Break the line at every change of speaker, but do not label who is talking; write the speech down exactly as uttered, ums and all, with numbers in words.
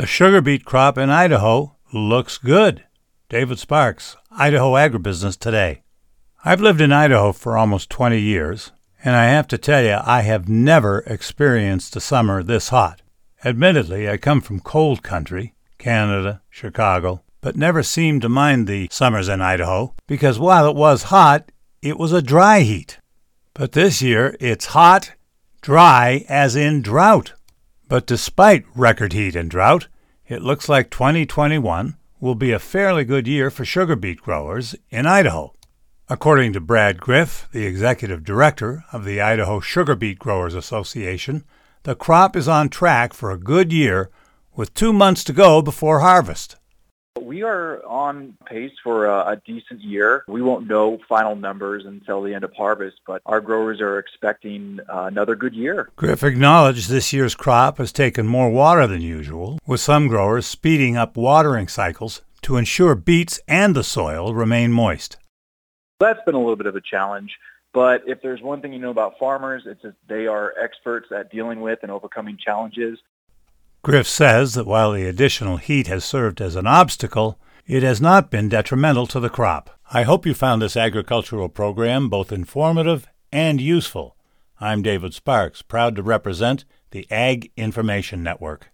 The sugar beet crop in Idaho looks good. David Sparks, Idaho Agribusiness Today. I've lived in Idaho for almost twenty years, and I have to tell you, I have never experienced a summer this hot. Admittedly, I come from cold country, Canada, Chicago, but never seemed to mind the summers in Idaho because while it was hot, it was a dry heat. But this year, it's hot, dry, as in drought. But despite record heat and drought, it looks like twenty twenty-one will be a fairly good year for sugar beet growers in Idaho. According to Brad Griff, the executive director of the Idaho Sugar Beet Growers Association, the crop is on track for a good year with two months to go before harvest.
We are on pace for a, a decent year. We won't know final numbers until the end of harvest, but our growers are expecting uh, another good year.
Griff acknowledged this year's crop has taken more water than usual, with some growers speeding up watering cycles to ensure beets and the soil remain moist.
That's been a little bit of a challenge, but if there's one thing you know about farmers, it's that they are experts at dealing with and overcoming challenges.
Griff says that while the additional heat has served as an obstacle, it has not been detrimental to the crop. I hope you found this agricultural program both informative and useful. I'm David Sparks, proud to represent the Ag Information Network.